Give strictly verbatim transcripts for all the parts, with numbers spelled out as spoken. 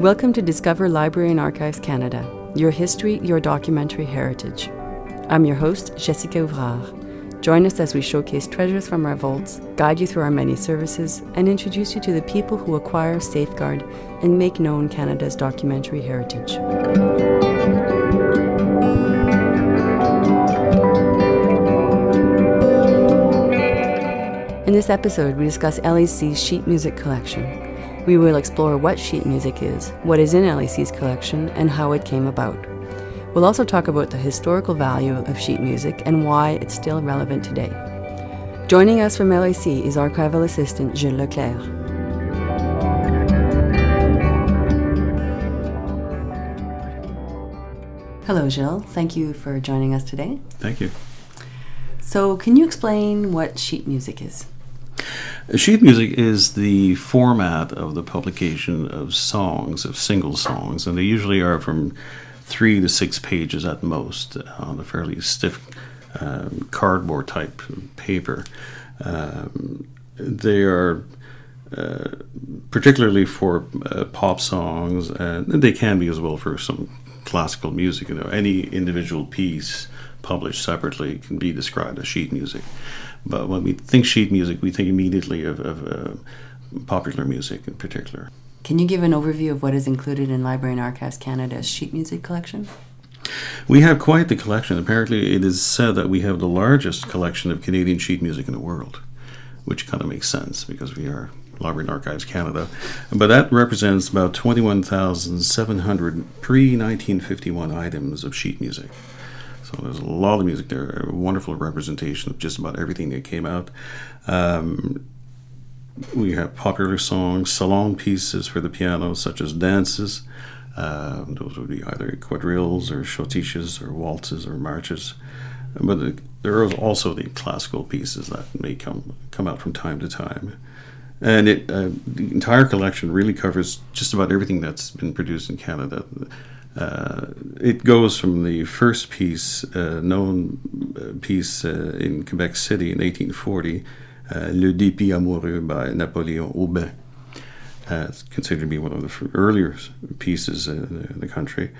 Welcome to Discover Library and Archives Canada, your history, your documentary heritage. I'm your host, Jessica Ouvrard. Join us as we showcase treasures from our vaults, guide you through our many services, and introduce you to the people who acquire, safeguard, and make known Canada's documentary heritage. In this episode, we discuss L A C's sheet music collection. We will explore what sheet music is, what is in L A C's collection, and how it came about. We'll also talk about the historical value of sheet music and why it's still relevant today. Joining us from L A C is archival assistant Gilles Leclerc. Hello, Gilles. Thank you for joining us today. Thank you. So, can you explain what sheet music is? Sheet music is the format of the publication of songs, of single songs, and they usually are from three to six pages at most on a fairly stiff um, cardboard type paper. Um, they are uh, particularly for uh, pop songs, and they can be as well for some classical music. You know, any individual piece published separately can be described as sheet music. But when we think sheet music, we think immediately of, of uh, popular music in particular. Can you give an overview of what is included in Library and Archives Canada's sheet music collection? We have quite the collection. Apparently, it is said that we have the largest collection of Canadian sheet music in the world, which kind of makes sense because we are Library and Archives Canada. But that represents about twenty-one thousand seven hundred pre-nineteen fifty-one items of sheet music. So there's a lot of music there, a wonderful representation of just about everything that came out. Um, we have popular songs, salon pieces for the piano, such as dances. Uh, those would be either quadrilles or schottisches or waltzes or marches. But the, there are also the classical pieces that may come come out from time to time. And it uh, the entire collection really covers just about everything that's been produced in Canada. Uh, it goes from the first piece, uh, known piece uh, in Quebec City in eighteen forty, uh, Le Dépit Amoureux by Napoléon Aubin. Uh, it's considered to be one of the earlier pieces in the country.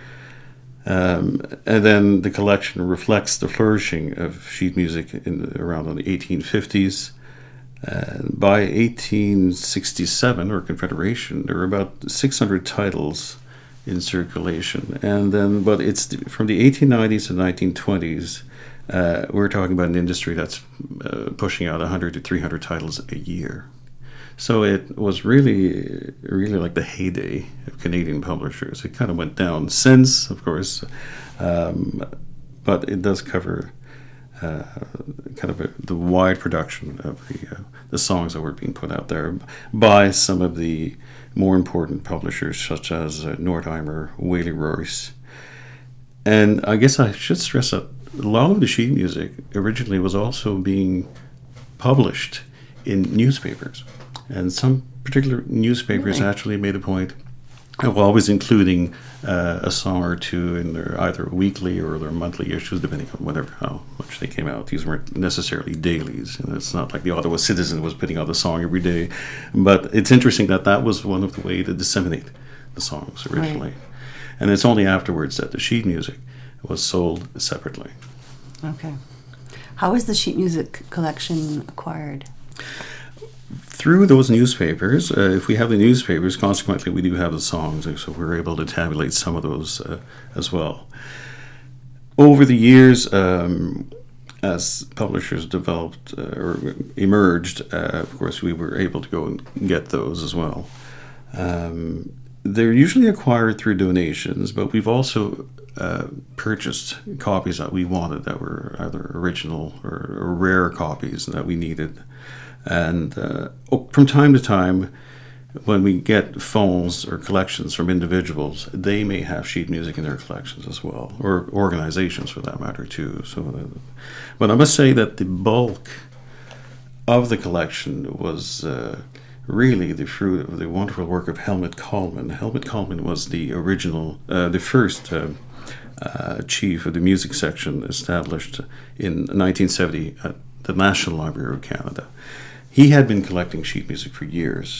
Um, and then the collection reflects the flourishing of sheet music in around the eighteen fifties. Uh, by eighteen sixty-seven, or Confederation, there were about six hundred titles in circulation, and then but it's the, from the eighteen nineties to nineteen twenties, uh, we're talking about an industry that's uh, pushing out one hundred to three hundred titles a year. So it was really, really like the heyday of Canadian publishers. It kind of went down since, of course, um, but it does cover uh, kind of a, the wide production of the uh, the songs that were being put out there by some of the more important publishers such as uh, Nordheimer, Whaley Royce. And I guess I should stress that a lot of the sheet music originally was also being published in newspapers. And some particular newspapers really? actually made a point of always including uh, a song or two in their either weekly or their monthly issues, depending on whatever how much they came out. These weren't necessarily dailies. You know, it's not like the Ottawa Citizen was putting out a song every day. But it's interesting that that was one of the ways to disseminate the songs originally. Right. And it's only afterwards that the sheet music was sold separately. Okay. How is the sheet music collection acquired? Through those newspapers. Uh, if we have the newspapers, consequently we do have the songs, so we're able to tabulate some of those uh, as well. Over the years, um, as publishers developed uh, or emerged, uh, of course we were able to go and get those as well. Um, they're usually acquired through donations, but we've also uh, purchased copies that we wanted that were either original or, or rare copies that we needed. And uh, from time to time, when we get phones or collections from individuals, they may have sheet music in their collections as well, or organizations for that matter too. So, uh, but I must say that the bulk of the collection was uh, really the fruit of the wonderful work of Helmut Kollmann. Helmut Kollmann was the original, uh, the first uh, uh, chief of the music section established in nineteen seventy at the National Library of Canada. He had been collecting sheet music for years,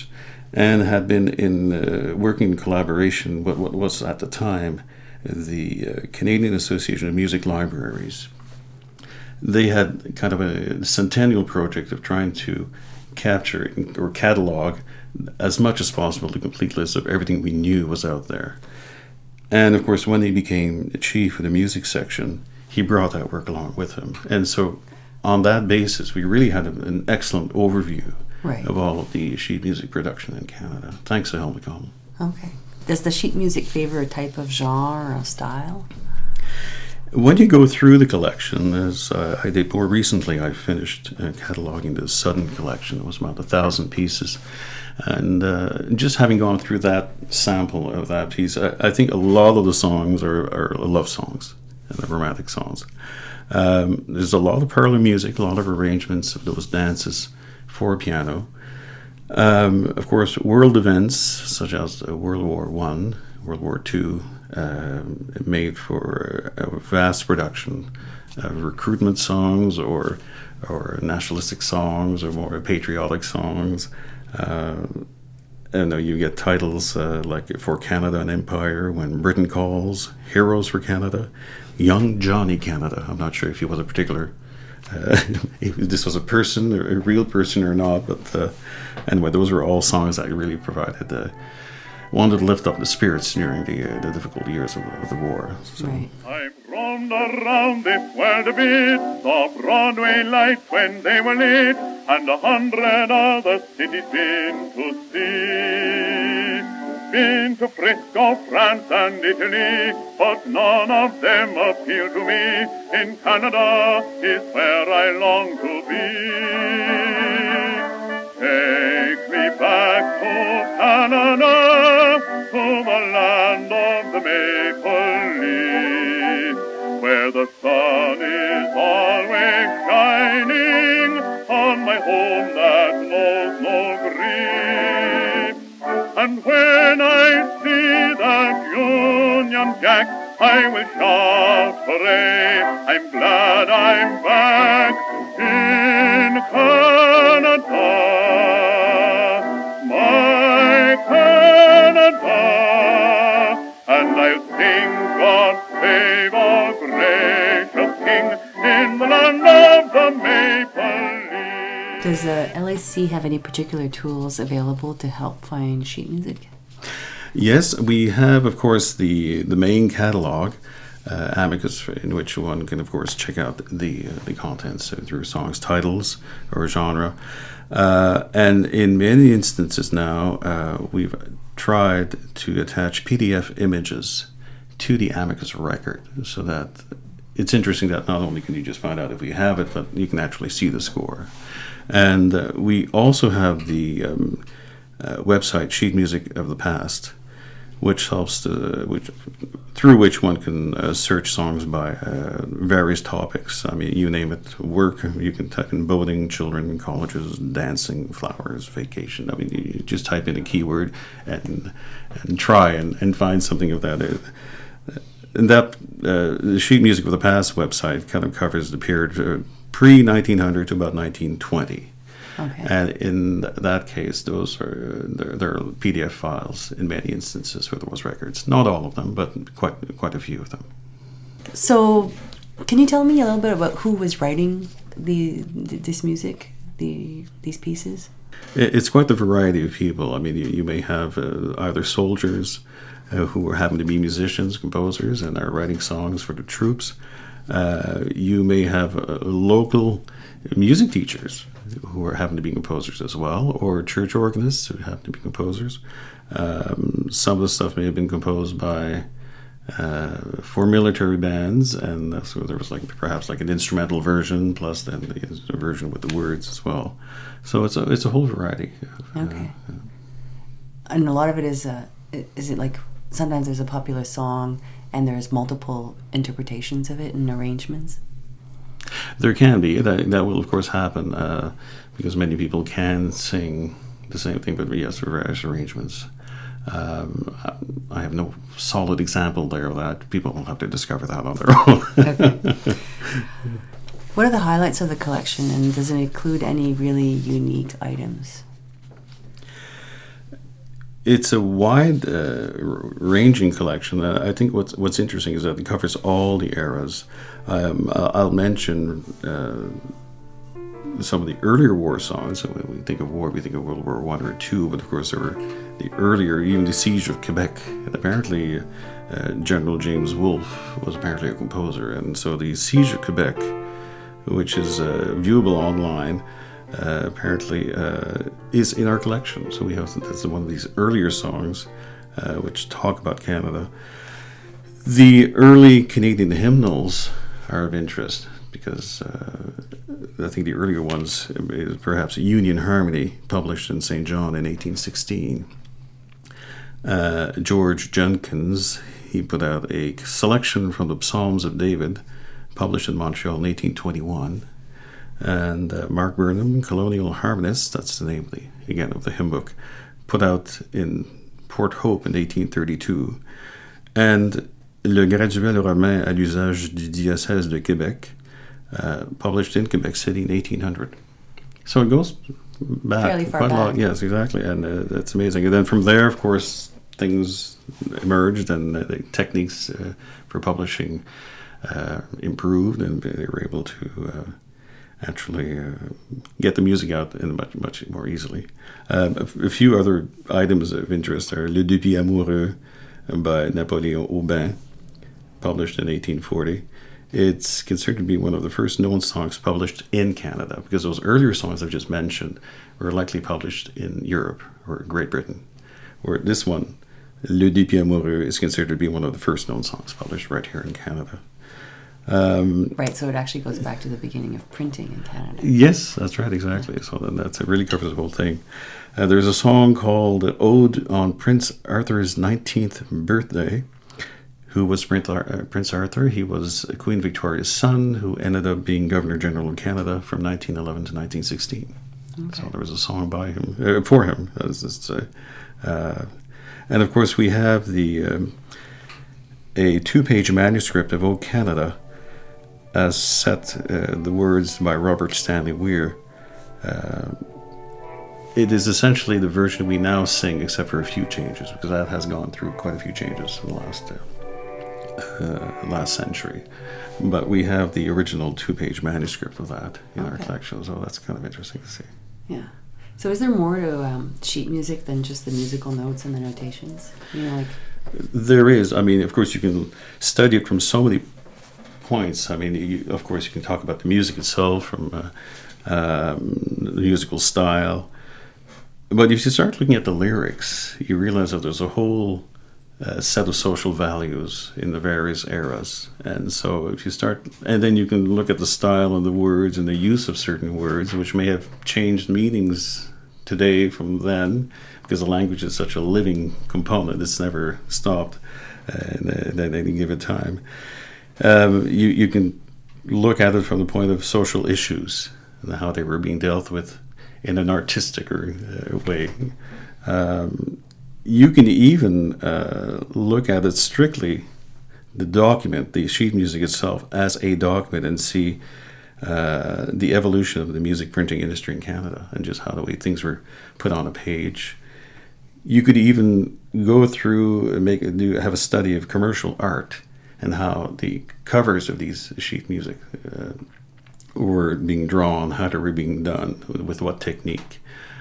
and had been in uh, working in collaboration with what was at the time the uh, Canadian Association of Music Libraries. They had kind of a centennial project of trying to capture or catalog as much as possible the complete list of everything we knew was out there. And of course, when he became chief of the music section, he brought that work along with him. And so on that basis, we really had an excellent overview right. of all of the sheet music production in Canada, thanks to Helmut Kommel. Okay. Does the sheet music favor a type of genre or style? When you go through the collection, as uh, I did more recently, I finished uh, cataloging the Sudden collection. It was about a thousand pieces. And uh, just having gone through that sample of that piece, I, I think a lot of the songs are, are love songs and the romantic songs. Um, there's a lot of parlor music, a lot of arrangements of those dances for piano. Um, of course, world events such as World War One, World War Two, uh, made for a vast production of recruitment songs or or nationalistic songs or more patriotic songs. Uh, and you get titles uh, like For Canada and Empire, When Britain Calls, Heroes for Canada, Young Johnny Canada. I'm not sure if he was a particular, uh, if this was a person, or a real person or not, but uh, anyway, those were all songs that really provided, uh, wanted to lift up the spirits during the, uh, the difficult years of, of the war. So. Right. I've roamed around this world a bit, saw Broadway lights when they were lit, and a hundred other cities been to see. Been to Frisco, France and Italy, but none of them appeal to me. In Canada is where I long to be. Take me back to Canada, to the land of the maple leaf, where the sun is always shining on my home that knows no grief. And when I see that Union Jack, I will shout hooray, I'm glad I'm back in Canada, my Canada, and I'll sing God save our gracious King in the land of the maple leaf. Does the L A C have any particular tools available to help find sheet music? Yes, we have, of course, the, the main catalog, uh, Amicus, in which one can, of course, check out the uh, the contents through songs, titles, or genre. Uh, and in many instances now, uh, we've tried to attach P D F images to the Amicus record, so that it's interesting that not only can you just find out if we have it, but you can actually see the score. And uh, we also have the um, uh, website Sheet Music of the Past, which helps to, which, through which one can uh, search songs by uh, various topics. I mean, you name it, work, you can type in boating, children, colleges, dancing, flowers, vacation. I mean, you just type in a keyword and and try and, and find something of that. And that, uh, the Sheet Music of the Past website kind of covers the period uh, pre nineteen hundred to about nineteen twenty. Okay. And in that case, those are there, there are P D F files in many instances for those records. Not all of them, but quite quite a few of them. So, can you tell me a little bit about who was writing the this music, the these pieces? It's quite the variety of people. I mean, you, you may have uh, either soldiers uh, who happen to be musicians, composers, and are writing songs for the troops. Uh, you may have uh, local music teachers who are happen to be composers as well, or church organists who happen to be composers. Um, some of the stuff may have been composed by uh, for military bands, and so there was like perhaps like an instrumental version plus then the, the version with the words as well. So it's a it's a whole variety. Okay. Uh, and a lot of it is uh, is it like sometimes there's a popular song and there's multiple interpretations of it and arrangements? There can be. That that will, of course, happen uh, because many people can sing the same thing, but yes, for various arrangements. Um, I have no solid example there of that. People will have to discover that on their own. Okay. What are the highlights of the collection, and does it include any really unique items? it's a wide uh, ranging collection. Uh, I think what's what's interesting is that it covers all the eras. Um, I'll mention uh, some of the earlier war songs. So when we think of war, we think of World War One or Two, but of course there were the earlier, even the Siege of Quebec. And apparently, uh, General James Wolfe was apparently a composer, and so the Siege of Quebec, which is uh, viewable online, uh, apparently uh, is in our collection. So we have that's one of these earlier songs uh, which talk about Canada. The early Canadian hymnals are of interest because uh, I think the earlier ones is perhaps Union Harmony, published in Saint John in eighteen sixteen. Uh, George Jenkins, he put out a selection from the Psalms of David, published in Montreal in eighteen twenty-one. And uh, Mark Burnham, Colonial Harmonists, that's the name, of the, again, of the hymn book, put out in Port Hope in eighteen thirty-two. And Le Graduel romain à l'usage du diocèse de Québec, uh, published in Quebec City in eighteen hundred. So it goes back fairly far quite back. a lot. Yes, exactly, and uh, that's amazing. And then from there, of course, things emerged, and uh, the techniques uh, for publishing uh, improved, and they were able to uh, actually uh, get the music out in much much more easily. Um, a, f- a few other items of interest are Le Débit Amoureux by Napoléon Aubin, published in eighteen forty. It's considered to be one of the first known songs published in Canada, because those earlier songs I've just mentioned were likely published in Europe or Great Britain, where this one, Le Dépit Amoureux, is considered to be one of the first known songs published right here in Canada. Um, Right, so it actually goes back to the beginning of printing in Canada. yes, that's right, exactly. So then that's, it really covers the whole thing. Uh, there's a song called Ode on Prince Arthur's nineteenth birthday. Who was Prince Arthur? He was Queen Victoria's son, who ended up being Governor General of Canada from nineteen eleven to nineteen sixteen. Okay. So there was a song by him, uh, for him. As this, uh, uh, and of course we have the um, a two-page manuscript of O Canada, as set uh, the words by Robert Stanley Weir. Uh, it is essentially the version we now sing, except for a few changes, because that has gone through quite a few changes in the last uh, Uh, last century. But we have the original two-page manuscript of that in okay. our collection, so that's kind of interesting to see. Yeah. So is there more to um, sheet music than just the musical notes and the notations? You know, like there is. I mean, of course, you can study it from so many points. I mean, you, of course, you can talk about the music itself, from uh, um, the musical style. But if you start looking at the lyrics, you realize that there's a whole Uh, set of social values in the various eras. And so if you start, and then you can look at the style and the words and the use of certain words, which may have changed meanings today from then, because the language is such a living component, it's never stopped uh, at any given time. Um, you, you can look at it from the point of social issues and how they were being dealt with in an artistic or, uh, way. Um, You can even uh, look at it strictly, the document, the sheet music itself, as a document, and see uh, the evolution of the music printing industry in Canada and just how the way things were put on a page. You could even go through and make do have a study of commercial art and how the covers of these sheet music uh, were being drawn, how they were being done, with, with what technique.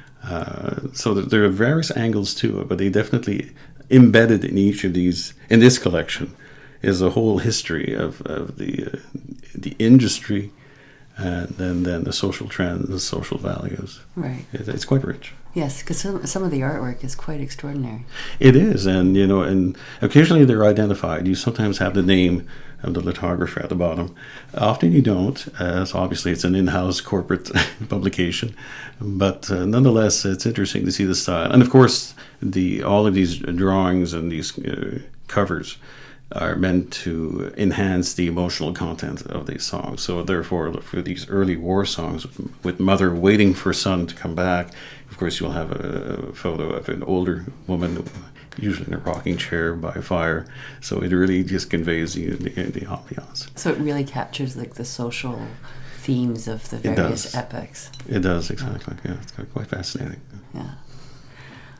Uh, so that there are various angles to it, but they definitely embedded in each of these, in this collection, is a whole history of, of the uh, the industry, and then, then the social trends, the social values. Right. It, it's quite rich. Yes, because some, some of the artwork is quite extraordinary. It is, and you know, and occasionally they're identified. You sometimes have the name of the lithographer at the bottom. Often you don't, uh, so obviously it's an in-house corporate publication, but uh, nonetheless it's interesting to see the style. And of course, the all of these drawings and these uh, covers are meant to enhance the emotional content of these songs. So therefore, for these early war songs, with mother waiting for son to come back, of course you'll have a photo of an older woman, usually in a rocking chair by a fire. So it really just conveys the, the, the ambiance. So it really captures like the social themes of the various epics. It does, exactly. Yeah, it's quite fascinating. Yeah.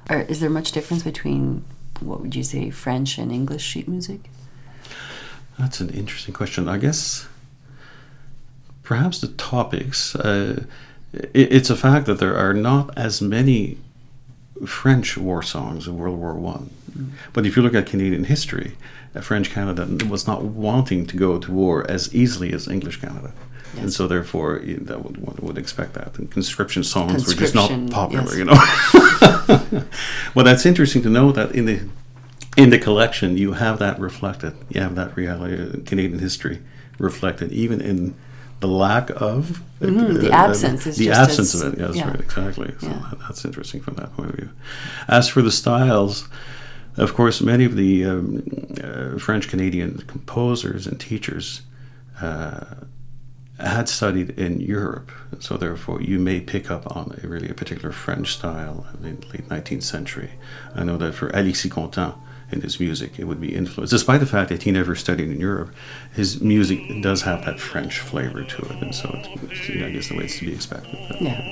Or is there much difference between, what would you say, French and English sheet music? That's an interesting question. I guess perhaps the topics. Uh, it, it's a fact that there are not as many French war songs in World War One. Mm. But if you look at Canadian history, uh, French Canada was not wanting to go to war as easily as English Canada. Yes. And so therefore you, that would, one would expect that. And conscription songs conscription, were just not popular, yes. you know. Well, that's interesting to know that in the in the collection you have that reflected. You have that reality, Canadian history reflected, even in the lack of mm-hmm. uh, the absence. Uh, is the just absence as, of it. Yes, yeah. right, exactly. So yeah. that's interesting from that point of view. As for the styles, of course, many of the um, uh, French Canadian composers and teachers uh, had studied in Europe, so therefore you may pick up on a really a particular French style in the late nineteenth century. I know that for Alexis Contant, in his music, it would be influenced. Despite the fact that he never studied in Europe, his music does have that French flavor to it, and so it's, it's, I guess the way it's to be expected. Yeah.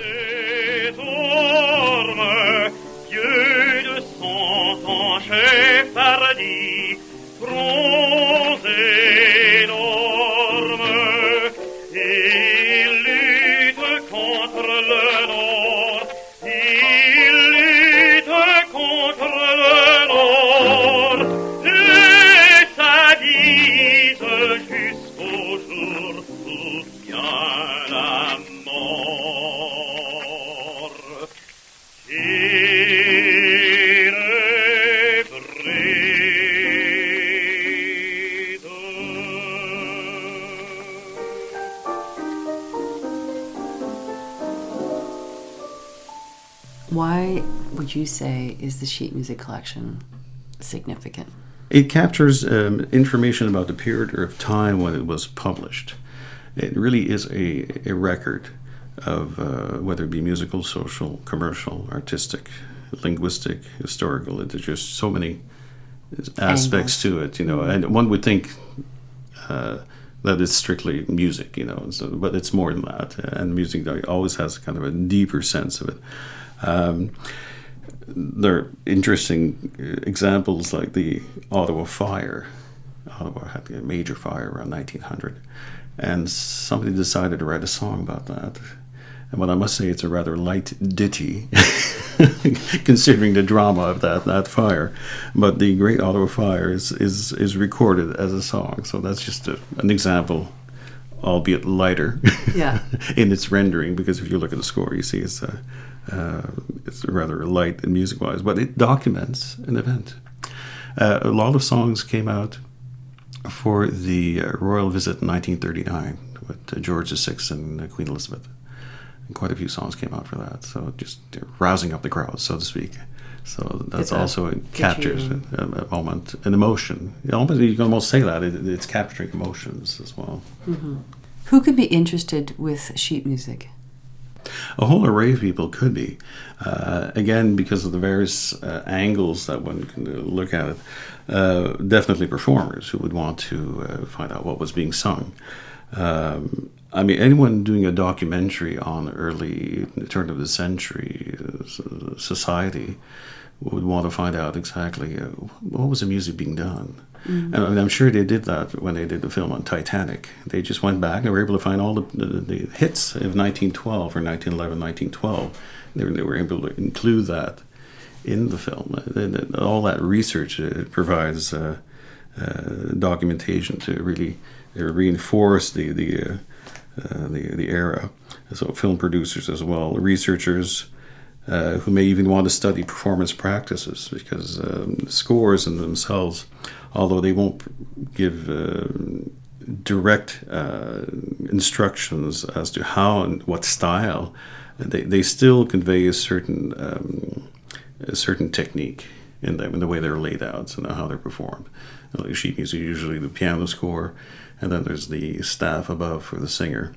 Why would you say is the sheet music collection significant? It captures um, information about the period of time when it was published. It really is a, a record of uh, whether it be musical, social, commercial, artistic, linguistic, historical. There's just so many aspects Angles. to it, you know. And one would think uh, that it's strictly music, you know, so, but it's more than that. And music always has kind of a deeper sense of it. Um, there are interesting examples like the Ottawa fire. Ottawa had a major fire around nineteen hundred, and somebody decided to write a song about that. And what I must say, it's a rather light ditty, considering the drama of that, that fire. But the Great Ottawa Fire is is, is recorded as a song, so that's just a, an example, albeit lighter, yeah. in its rendering. Because if you look at the score, you see it's a Uh, it's rather light music-wise, but it documents an event. Uh, a lot of songs came out for the uh, royal visit in nineteen thirty-nine with uh, George the Sixth and uh, Queen Elizabeth. And quite a few songs came out for that, so just uh, rousing up the crowd, so to speak. So that's it's also it captures a, a moment, an emotion. You, almost, you can almost say that it, it's capturing emotions as well. Mm-hmm. Who could be interested with sheet music? A whole array of people could be. Uh, again, because of the various uh, angles that one can look at it. Uh, definitely performers who would want to uh, find out what was being sung. Um, I mean, anyone doing a documentary on early turn of the century uh, society would want to find out exactly uh, what was the music being done. Mm-hmm. And I mean, I'm sure they did that when they did the film on Titanic. They just went back and they were able to find all the, the, the hits of nineteen twelve or nineteen eleven, nineteen twelve. They were, they were able to include that in the film. And all that research uh, provides uh, uh, documentation to really uh, reinforce the the, uh, uh, the the era. So film producers as well, researchers uh, who may even want to study performance practices, because um, scores in themselves, although they won't give uh, direct uh, instructions as to how and what style, they, they still convey a certain um, a certain technique in them, in the way they're laid out, so how they're performed. Like sheet music, usually the piano score, and then there's the staff above for the singer.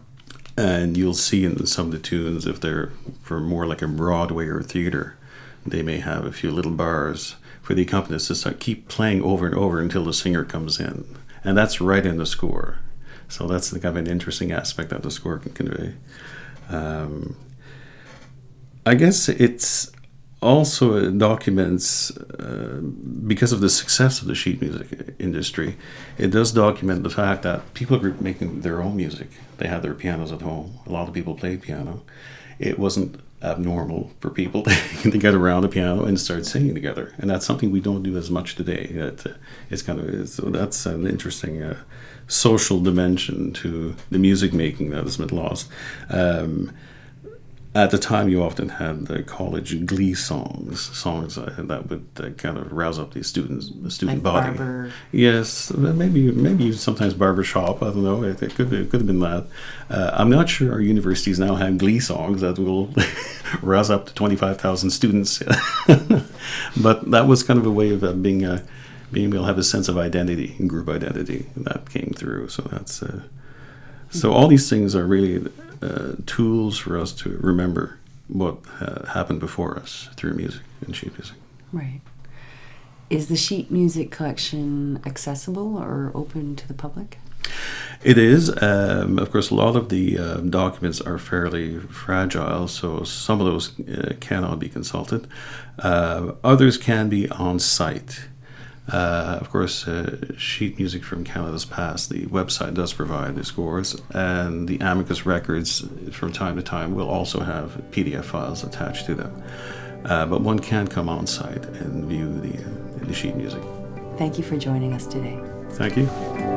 And you'll see in some of the tunes, if they're for more like a Broadway or theater, they may have a few little bars for the accompanist to start, keep playing over and over until the singer comes in. And that's right in the score. So that's the kind of an interesting aspect that the score can convey. Um, I guess it's also it documents, uh, because of the success of the sheet music industry, it does document the fact that people were making their own music. They had their pianos at home. A lot of people played piano. It wasn't abnormal for people to get around a piano and start singing together, and that's something we don't do as much today. It, uh, it's kind of so that's an interesting uh, social dimension to the music making that has been lost. Um, At the time, you often had the college glee songs, songs uh, that would uh, kind of rouse up the students, the student like body. Barber. Yes, maybe maybe sometimes barbershop. I don't know. It, it could be, it could have been that. Uh, I'm not sure our universities now have glee songs that will rouse up to twenty-five thousand students. But that was kind of a way of uh, being uh, being able to have a sense of identity, group identity that came through. So that's uh, so all these things are really Uh, tools for us to remember what uh, happened before us through music and sheet music. Right. Is the sheet music collection accessible or open to the public? It is. Um, of course, a lot of the uh, documents are fairly fragile, so some of those uh, cannot be consulted. Uh, others can be on site. Uh, of course, uh, Sheet Music from Canada's Past, the website does provide the scores, and the Amicus records from time to time will also have P D F files attached to them. Uh, but one can come on site and view the, uh, the sheet music. Thank you for joining us today. Thank you.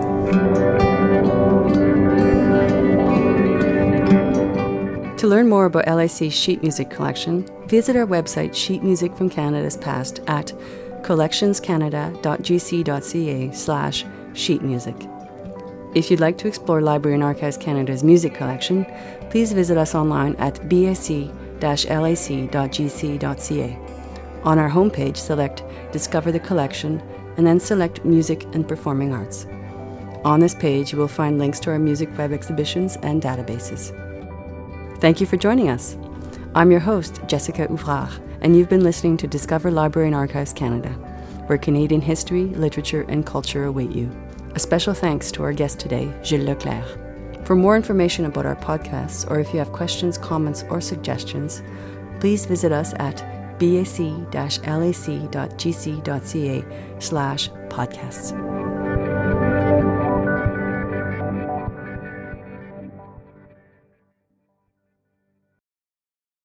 To learn more about L I C's sheet music collection, visit our website Sheet Music from Canada's Past at collectionscanada.gc.ca slash sheet music. If you'd like to explore Library and Archives Canada's music collection, please visit us online at b s c dash l a c dot g c dot c a. On our homepage, select Discover the Collection and then select Music and Performing Arts. On this page, you will find links to our music web exhibitions and databases. Thank you for joining us. I'm your host, Jessica Ouvrard, and you've been listening to Discover Library and Archives Canada, where Canadian history, literature, and culture await you. A special thanks to our guest today, Gilles Leclerc. For more information about our podcasts, or if you have questions, comments, or suggestions, please visit us at b a c dash l a c dot g c dot c a slash podcasts.